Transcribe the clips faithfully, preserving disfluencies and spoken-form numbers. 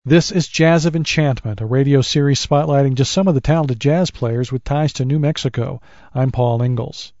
This is Jazz of Enchantment, a radio series spotlighting just some of the talented jazz players with ties to New Mexico. I'm Paul Ingalls.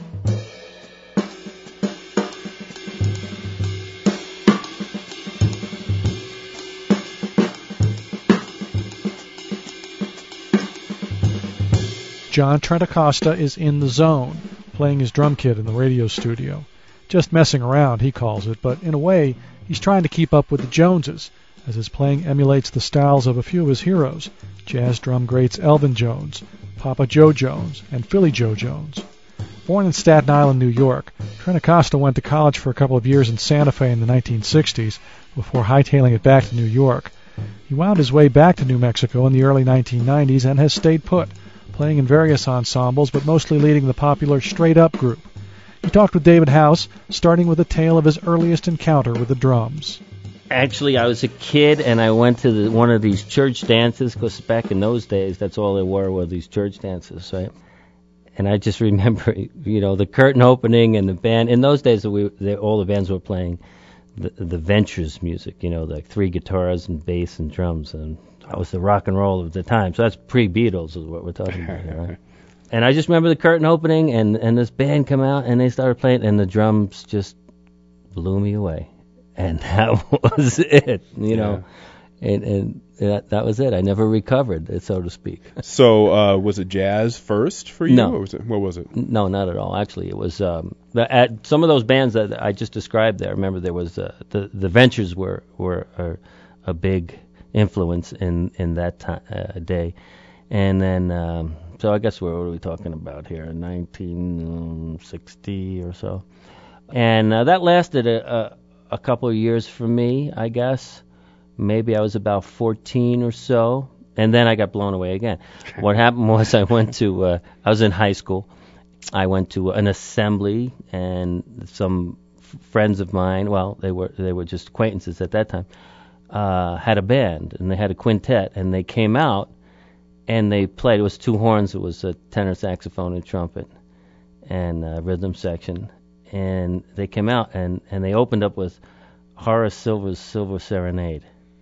John Trentacosta is in the zone, playing his drum kit in the radio studio. Just messing around, he calls it, but in a way, he's trying to keep up with the Joneses, as his playing emulates the styles of a few of his heroes, jazz drum greats Elvin Jones, Papa Joe Jones, and Philly Joe Jones. Born in Staten Island, New York, Trentacosta went to college for a couple of years in Santa Fe in the nineteen sixties before hightailing it back to New York. He wound his way back to New Mexico in the early nineteen nineties and has stayed put, playing in various ensembles but mostly leading the popular Straight Up group. He talked with David House, starting with a tale of his earliest encounter with the drums. Actually, I was a kid, and I went to the, one of these church dances, because back in those days, that's all there were, were these church dances, right? And I just remember, you know, the curtain opening and the band. In those days, we they, all the bands were playing the, the Ventures music, you know, like three guitars and bass and drums, and that was the rock and roll of the time. So that's pre-Beatles is what we're talking about here, right? And I just remember the curtain opening, and, and this band come out, and they started playing, and the drums just blew me away. And that was it, you know, yeah. and, and that, that was it. I never recovered, so to speak. So uh, was it jazz first for you? No. Or was it, what was it? No, not at all. Actually, it was um, at some of those bands that I just described there. Remember, there was uh, the the Ventures were were a, a big influence in in that time, uh, day, and then um, so I guess what are we talking about here? nineteen sixty or so, and uh, that lasted a. a a couple of years for me, I guess. Maybe I was about fourteen or so, and then I got blown away again. What happened was I went to, uh, I was in high school. I went to an assembly, and some f- friends of mine, well, they were they were just acquaintances at that time, uh, had a band, and they had a quintet, and they came out, and they played. It was two horns. It was a tenor saxophone and trumpet, and a rhythm section. And they came out, and, and they opened up with Horace Silver's Silver Serenade.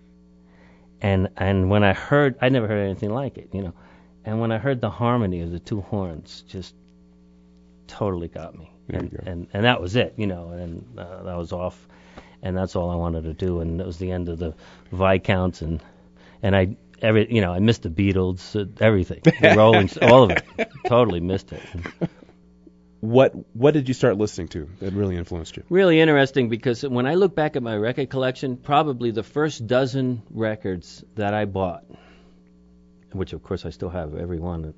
And and when I heard, I never heard anything like it, you know. And when I heard the harmony of the two horns, just totally got me. And, and and that was it, you know. And uh, that was off, and that's all I wanted to do. And it was the end of the Viscounts, and and I every you know I missed the Beatles, uh, everything, the Rolling, all of it, totally missed it. What what did you start listening to that really influenced you? Really interesting, because when I look back at my record collection, probably the first dozen records that I bought, which of course I still have every one,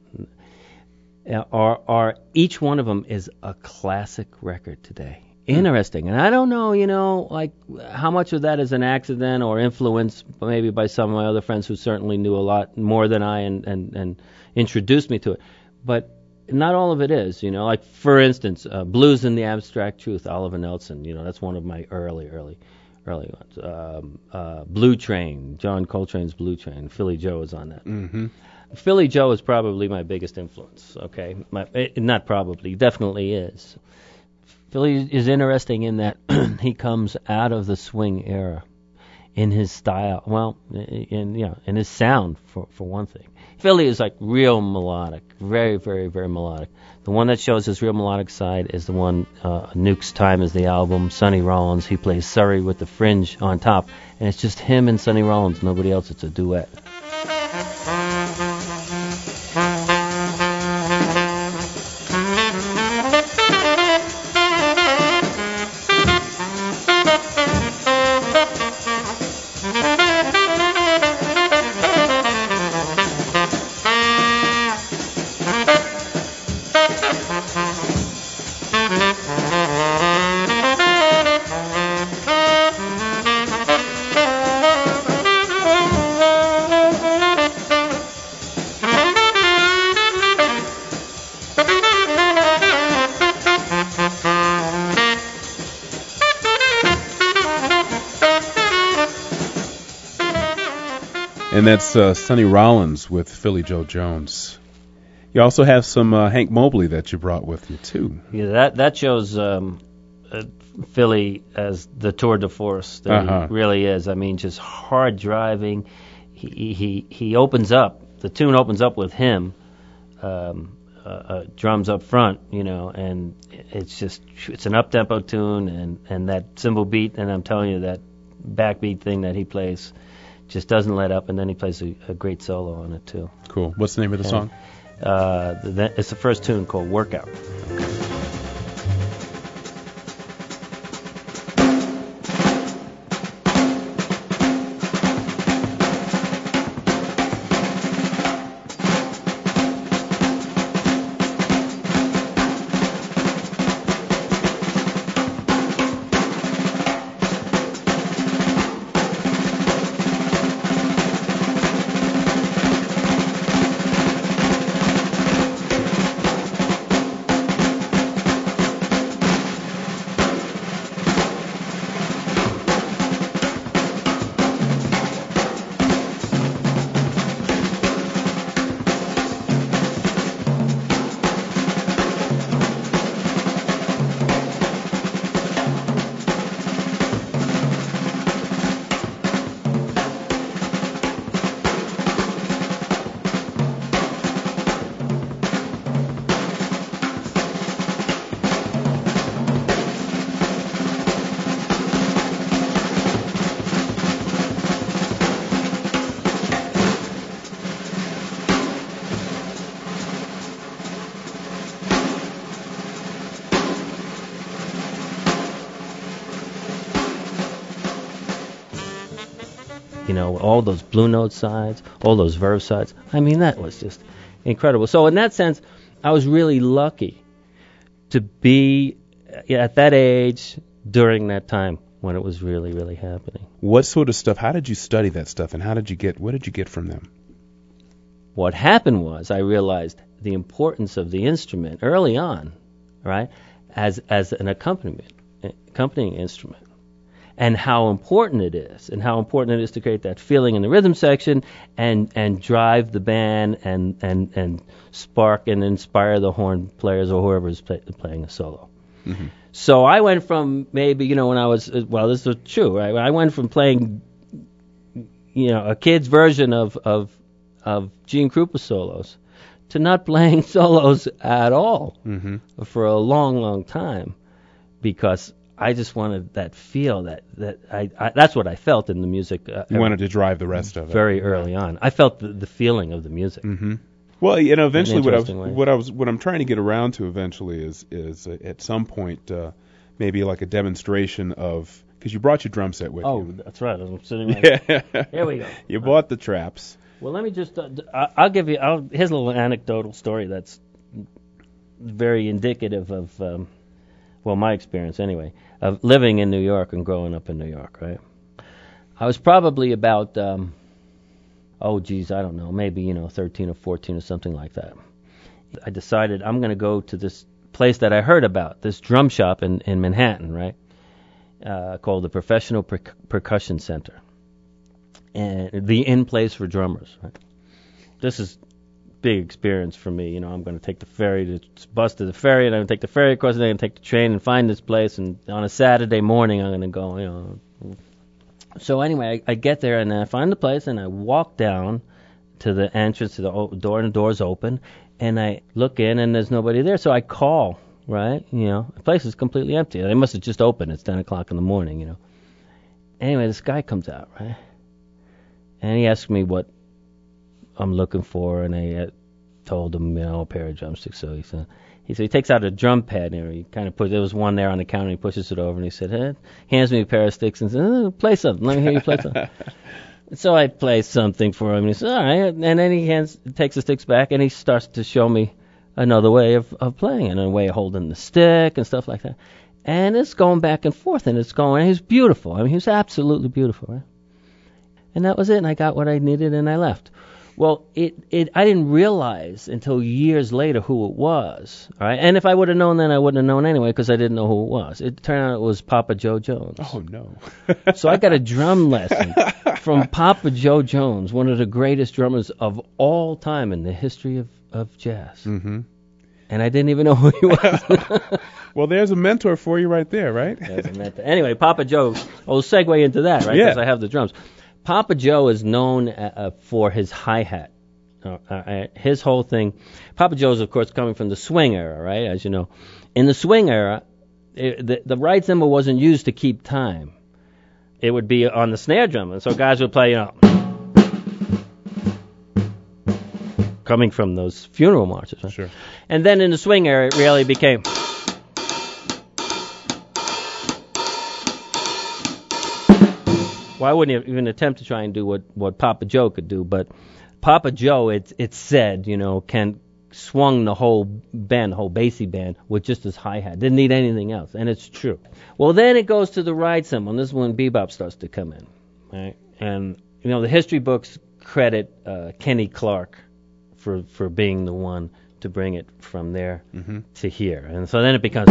are, are each one of them is a classic record today. Interesting. And I don't know, you know, like how much of that is an accident or influence maybe by some of my other friends who certainly knew a lot more than I and, and, and introduced me to it. But not all of it is, you know. Like, for instance, uh, Blues and the Abstract Truth, Oliver Nelson, you know, that's one of my early, early, early ones. Um, uh, Blue Train, John Coltrane's Blue Train, Philly Joe is on that. Mm-hmm. Philly Joe is probably my biggest influence, okay? My, it, not probably, definitely is. Philly is interesting in that he comes out of the swing era in his style, well, in, you know, in his sound, for, for one thing. Philly is like real melodic, very, very, very melodic. The one that shows his real melodic side is the one, uh, Nuke's Time is the album, Sonny Rollins. He plays Surrey with the fringe on top, and it's just him and Sonny Rollins, nobody else. It's a duet. And that's uh, Sonny Rollins with Philly Joe Jones. You also have some uh, Hank Mobley that you brought with you, too. Yeah, that that shows um, uh, Philly as the tour de force that Uh-huh. he really is. I mean, just hard driving. He he he opens up. The tune opens up with him, um, uh, uh, drums up front, you know, and it's just it's an up tempo tune, and and that cymbal beat, and I'm telling you that backbeat thing that he plays just doesn't let up, and then he plays a, a great solo on it too. Cool. What's the name of the song? Uh, the, it's the first tune called Workout. You know, all those blue note sides, all those verve sides. I mean, that was just incredible. So in that sense, I was really lucky to be at that age during that time when it was really, really happening. What sort of stuff? How did you study that stuff, and how did you get? What did you get from them? What happened was I realized the importance of the instrument early on, right, as as an accompaniment, accompanying instrument. And how important it is, and how important it is to create that feeling in the rhythm section, and, and drive the band, and, and, and spark and inspire the horn players or whoever is play, playing a solo. Mm-hmm. So I went from maybe, you know, when I was, well, this is true, right? I went from playing, you know, a kid's version of, of, of Gene Krupa solos to not playing solos at all Mm-hmm. for a long, long time, because I just wanted that feel that that I, I that's what I felt in the music. Uh, You wanted to drive the rest of it. very early on. I felt the, the feeling of the music. Mm-hmm. Well, you know, eventually, what I was, interesting way. what I was, what I'm trying to get around to eventually is, is uh, at some point, uh, maybe like a demonstration of, because you brought your drum set with Oh, you. that's right. I'm sitting right Yeah. Here we go. You bought the traps. Well, let me just. Uh, d- I- I'll give you. I'll, here's a little anecdotal story that's very indicative of, um, well, my experience anyway, of living in New York and growing up in New York. Right. I was probably about. Um, oh, geez, I don't know, maybe, you know, thirteen or fourteen or something like that. I decided I'm going to go to this place that I heard about, this drum shop in, in Manhattan, right, uh, called the Professional Per- Percussion Center, and the in place for drummers, right. This is big experience for me. You know, I'm going to take the ferry, to bus to the ferry, and I'm going to take the ferry across, and then I'm going to take the train and find this place, and on a Saturday morning I'm going to go, you know. So anyway, I, I get there, and I find the place, and I walk down to the entrance to the o- door, and the door's open, and I look in, and there's nobody there. So I call, right? You know, the place is completely empty. They must have just opened. It's ten o'clock in the morning, you know. Anyway, this guy comes out, right? And he asks me what I'm looking for, and I uh, told him, you know, a pair of drumsticks. So he said, he said he takes out a drum pad, and he kind of puts, there was one there on the counter, and he pushes it over, and he said, eh, hands me a pair of sticks and says, oh, play something. Let me hear you play something. So I play something for him, and he says, all right. And then he hands, takes the sticks back, and he starts to show me another way of, of playing, and a way of holding the stick and stuff like that. And it's going back and forth, and it's going, and he's beautiful. I mean, he was absolutely beautiful, right? And that was it, and I got what I needed, and I left. Well, it, it I didn't realize until years later who it was, all right? And if I would have known then, I wouldn't have known anyway, because I didn't know who it was. It turned out it was Papa Joe Jones. Oh, no. So I got a drum lesson from Papa Joe Jones, one of the greatest drummers of all time in the history of, of jazz. Mm-hmm. and I didn't even know who he was. Well, there's a mentor for you right there, right? There's a mentor. Anyway, Papa Joe, I'll segue into that, right? Yeah. Because I have the drums. Papa Joe is known uh, for his hi-hat. Uh, uh, his whole thing, Papa Joe's, of course, coming from the swing era, right? As you know. In the swing era, it, the, the right cymbal wasn't used to keep time. It would be on the snare drum. And so guys would play, you know, coming from those funeral marches. Right? Sure. And then in the swing era, it really became... Well, I wouldn't even attempt to try and do what, what Papa Joe could do, but Papa Joe, it's it's said, you know, can swung the whole band, the whole bassy band, with just his hi-hat. Didn't need anything else, and it's true. Well, then it goes to the ride cymbal, and this is when bebop starts to come in, right? And, you know, the history books credit uh, Kenny Clark for, for being the one to bring it from there mm-hmm. to here. And so then it becomes...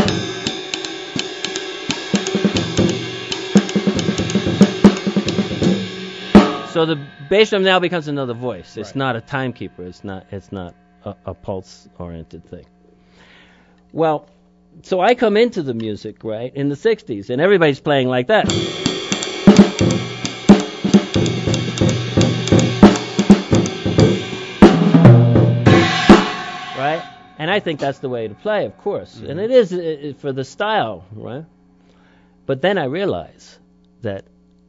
So the bass drum now becomes another voice. It's Right. not a timekeeper. It's not. It's not a, a pulse-oriented thing. Well, so I come into the music right in the sixties, and everybody's playing like that. Right? And I think that's the way to play, of course. Mm-hmm. And it is uh, for the style, right? But then I realize that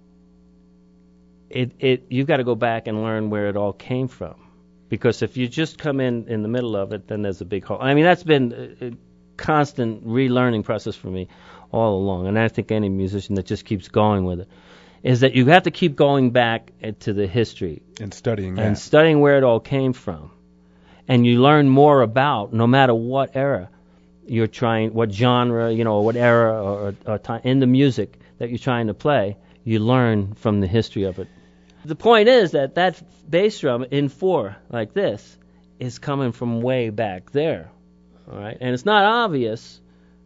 It, it, you've got to go back and learn where it all came from. Because if you just come in in the middle of it, then there's a big hole. I mean, that's been a, a constant relearning process for me all along. And I think any musician that just keeps going with it is that you have to keep going back to the history. And studying that. And studying where it all came from. And you learn more about, no matter what era you're trying, what genre, you know, what era or, or time in the music that you're trying to play, you learn from the history of it. The point is that that bass drum in four, like this, is coming from way back there, all right? And it's not obvious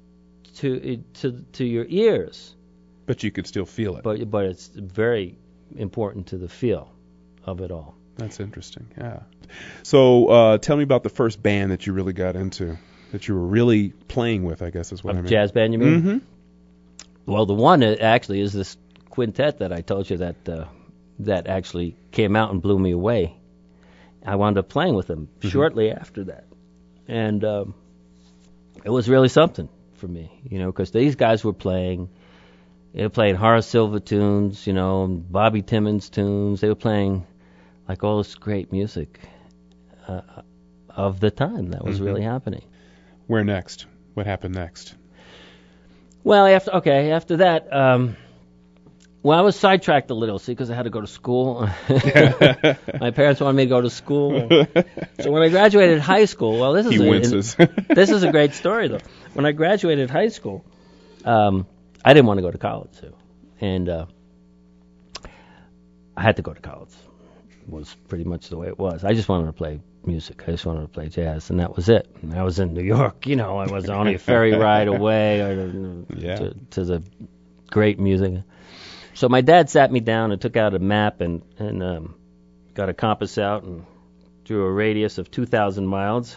to to to your ears. But you could still feel it. But but it's very important to the feel of it all. That's interesting, yeah. So uh, tell me about the first band that you really got into, that you were really playing with, I guess is what A I mean. Jazz band, you mean? Mm-hmm. Well, the one uh, actually is this quintet that I told you that uh, that actually came out and blew me away. I wound up playing with them mm-hmm. shortly after that, and um, it was really something for me, you know, because these guys were playing, they were playing Horace Silver tunes, you know, Bobby Timmons tunes. They were playing like all this great music uh, of the time that was mm-hmm. really happening. Where next? What happened next? Well, after okay, after that. Um, Well, I was sidetracked a little, see, because I had to go to school. My parents wanted me to go to school. So when I graduated high school, well, this is he a, winces. this is a great story, though. When I graduated high school, um, I didn't want to go to college, too. And uh, I had to go to college. It was pretty much the way it was. I just wanted to play music. I just wanted to play jazz, and that was it. And I was in New York, you know. I was only a ferry ride away or to, yeah. to, to the great music. So my dad sat me down and took out a map and, and um, got a compass out and drew a radius of two thousand miles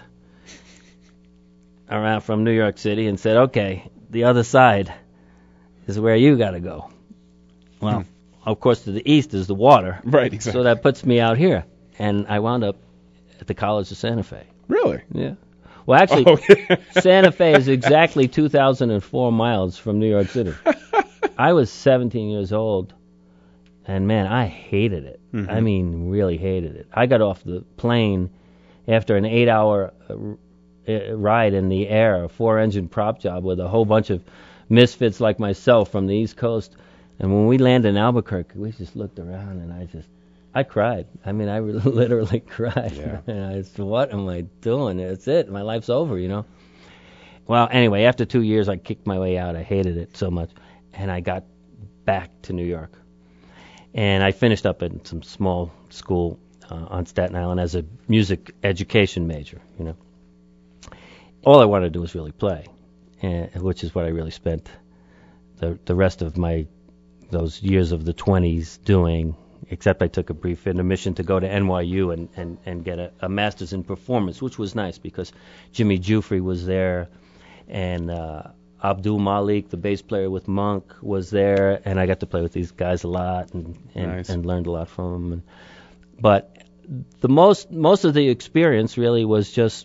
around from New York City and said, okay, the other side is where you got to go. Well, hmm. of course, to the east is the water. Right, exactly. So that puts me out here. And I wound up at the College of Santa Fe. Really? Yeah. Well, actually, oh, yeah. Santa Fe is exactly two thousand four miles from New York City. I was seventeen years old, and man, I hated it. Mm-hmm. I mean, really hated it. I got off the plane after an eight-hour uh, ride in the air, a four-engine prop job with a whole bunch of misfits like myself from the East Coast. And when we landed in Albuquerque, we just looked around, and I just, I cried. I mean, I literally cried. Yeah. And I said, what am I doing? That's it. My life's over, you know. Well, anyway, after two years, I kicked my way out. I hated it so much. And I got back to New York. And I finished up in some small school uh, on Staten Island as a music education major, you know. All I wanted to do was really play, and, which is what I really spent the the rest of my those years of the twenties doing except I took a brief intermission to go to N Y U and, and, and get a, a master's in performance, which was nice because Jimmy Jufrey was there, and uh, Abdul Malik, the bass player with Monk, was there, and I got to play with these guys a lot and and, Nice. and learned a lot from them. And, but the most most of the experience really was just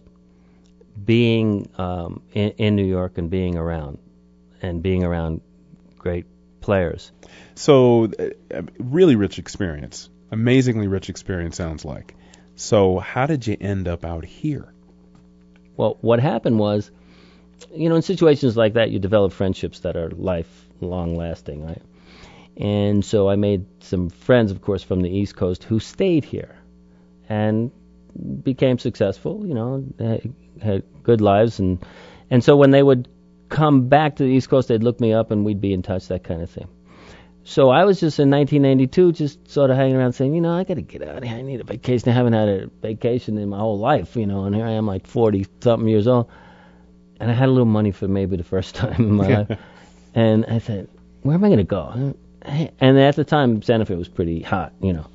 being um, in, in New York and being around and being around great players. So, uh, really rich experience. Amazingly rich experience, sounds like. So, how did you end up out here? Well, what happened was, you know, in situations like that, you develop friendships that are lifelong lasting, right? And so I made some friends, of course, from the East Coast who stayed here and became successful, you know, had, had good lives. And, and so when they would come back to the East Coast, they'd look me up and we'd be in touch, that kind of thing. So I was just in nineteen ninety-two just sort of hanging around saying, you know, I got to get out of here. I need a vacation. I haven't had a vacation in my whole life, you know, and here I am like forty-something years old. And I had a little money for maybe the first time in my life. And I said, where am I going to go? And at the time, Santa Fe was pretty hot, you know.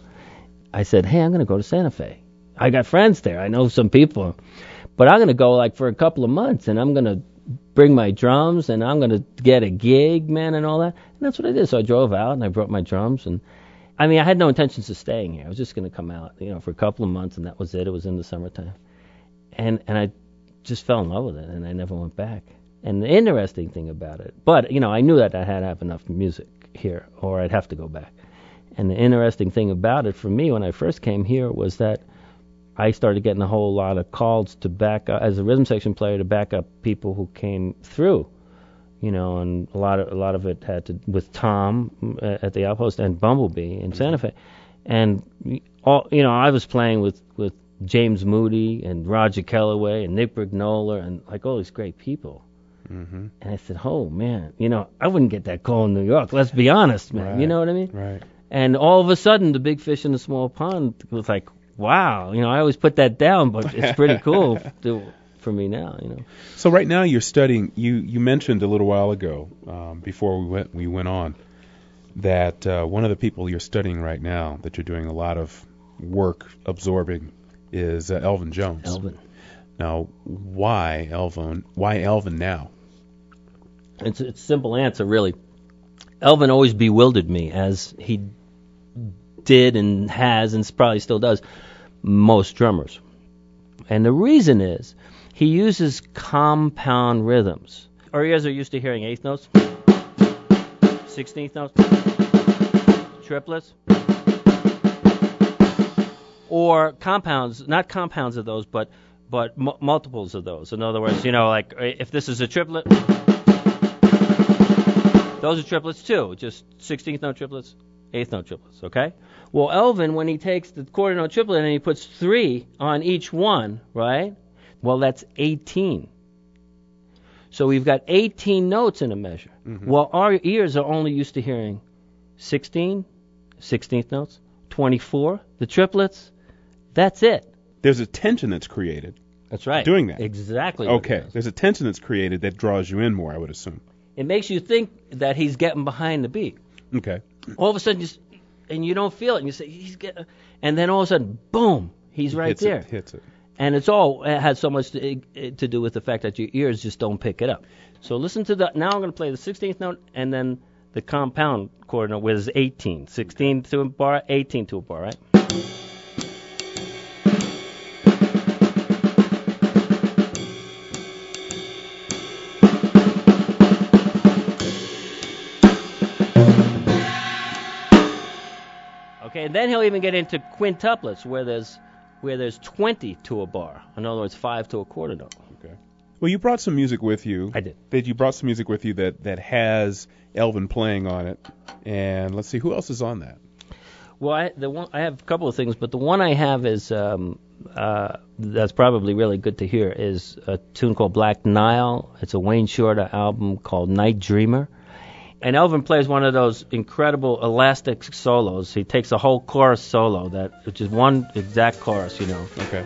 I said, hey, I'm going to go to Santa Fe. I got friends there. I know some people. But I'm going to go like for a couple of months, and I'm going to bring my drums, and I'm going to get a gig, man, and all that. And that's what I did. So I drove out, and I brought my drums. And I mean, I had no intentions of staying here. I was just going to come out, you know, for a couple of months, and that was it. It was in the summertime. And and I just fell in love with it, and I never went back. And the interesting thing about it, but, you know, I knew that I had to have enough music here, or I'd have to go back. And the interesting thing about it for me when I first came here was that I started getting a whole lot of calls to back up, as a rhythm section player, to back up people who came through, you know, and a lot of a lot of it had to with Tom at the Outpost and Bumblebee in Santa Fe, and all, you know, I was playing with with James Moody and Roger Kellaway and Nick Brignola and like all these great people. Mm-hmm. And I said, oh man, you know, I wouldn't get that call in New York. Let's be honest, man. Right. You know what I mean? Right. And all of a sudden, the big fish in the small pond was like, wow, you know, I always put that down, but it's pretty cool to, for me now, you know. So right now you're studying. You you mentioned a little while ago, um, before we went we went on, that uh, one of the people you're studying right now, that you're doing a lot of work absorbing, is uh, Elvin Jones. Elvin. Now, why Elvin? Why Elvin now? It's it's a simple answer, really. Elvin always bewildered me, as he did and has and probably still does most drummers. And the reason is he uses compound rhythms. Our ears are used to hearing eighth notes, sixteenth notes, triplets, or compounds, not compounds of those, but but m- multiples of those. In other words, you know, like if this is a triplet, those are triplets too, just sixteenth note triplets, eighth note triplets, okay? Well, Elvin, when he takes the quarter note triplet and he puts three on each one, right? Well, that's eighteen. So we've got eighteen notes in a measure. Mm-hmm. Well, our ears are only used to hearing sixteen, sixteenth notes, twenty-four, the triplets. That's it. There's a tension that's created. That's right. Doing that. Exactly. Okay. There's a tension that's created that draws you in more, I would assume. It makes you think that he's getting behind the beat. Okay. All of a sudden, you, and you don't feel it, and you say, he's getting, and then all of a sudden, boom, he's right hits there. It, hits it. And it's all, it has so much to, to do with the fact that your ears just don't pick it up. So listen to the, now I'm going to play the sixteenth note, and then the compound quarter note, where there's eighteen. sixteen to a bar, eighteen to a bar, right? Okay, and then he'll even get into quintuplets, where there's where there's twenty to a bar. In other words, five to a quarter note. Okay. Well, you brought some music with you. I did. That you brought some music with you that, that has Elvin playing on it. And let's see, who else is on that? Well, I, the one, I have a couple of things, but the one I have is um, uh, that's probably really good to hear is a tune called Black Nile. It's a Wayne Shorter album called Night Dreamer. And Elvin plays one of those incredible elastic solos. He takes a whole chorus solo, that which is one exact chorus, you know. Okay.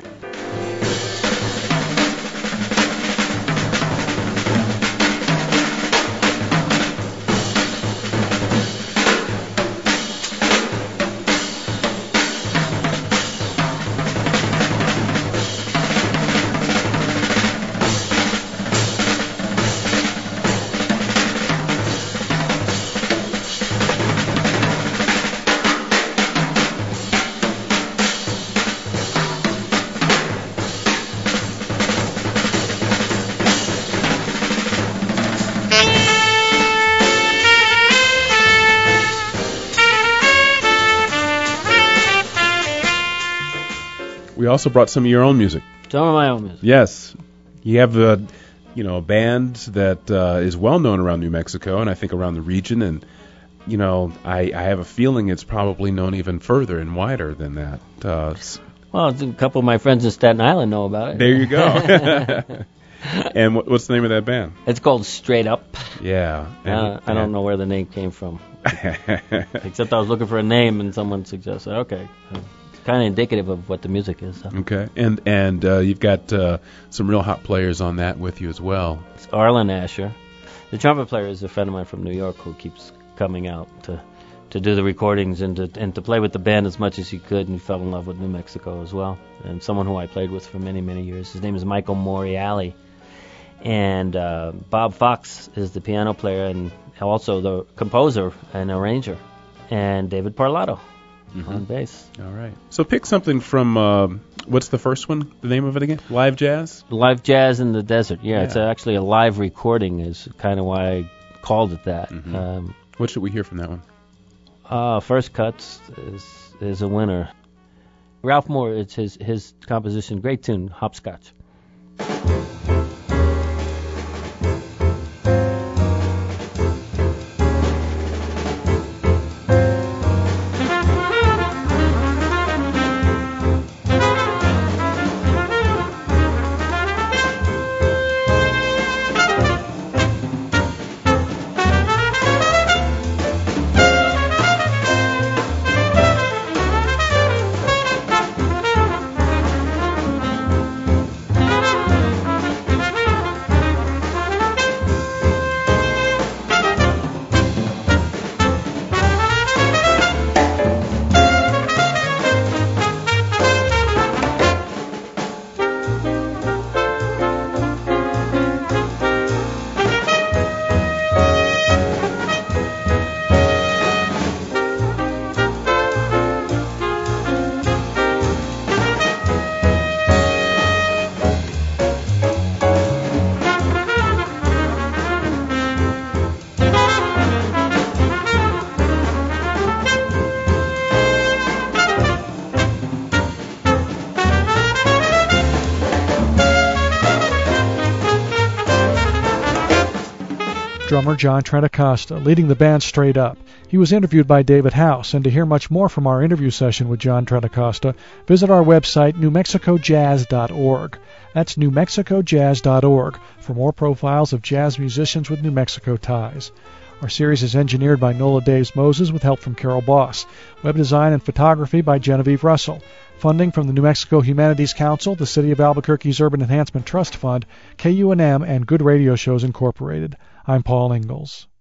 We also brought some of your own music. Some of my own music. Yes. You have a, you know, a band that uh, is well known around New Mexico and I think around the region. And, you know, I, I have a feeling it's probably known even further and wider than that. Uh, well, a couple of my friends in Staten Island know about it. There you go. And what, what's the name of that band? It's called Straight Up. Yeah. And, uh, I don't know where the name came from. Except I was looking for a name and someone suggested, okay. It's kind of indicative of what the music is. So. Okay. And and uh, you've got uh, some real hot players on that with you as well. It's Arlen Asher. The trumpet player is a friend of mine from New York who keeps coming out to to do the recordings and to and to play with the band as much as he could, and he fell in love with New Mexico as well. And someone who I played with for many, many years. His name is Michael Moriali. And uh, Bob Fox is the piano player and also the composer and arranger. And David Parlato mm-hmm. on bass. All right. So pick something from, uh, what's the first one? The name of it again? Live Jazz? Live Jazz in the Desert. Yeah, yeah. It's actually a live recording is kind of why I called it that. Mm-hmm. Um, what should we hear from that one? Uh, First Cuts is, is a winner. Ralph Moore, it's his, his composition. Great tune, Hopscotch. Drummer John Trentacosta, leading the band Straight Up. He was interviewed by David House, and to hear much more from our interview session with John Trentacosta, visit our website, new mexico jazz dot org. That's new mexico jazz dot org for more profiles of jazz musicians with New Mexico ties. Our series is engineered by Nola Daves Moses with help from Carol Boss. Web design and photography by Genevieve Russell. Funding from the New Mexico Humanities Council, the City of Albuquerque's Urban Enhancement Trust Fund, K U N M, and Good Radio Shows Incorporated. I'm Paul Ingalls.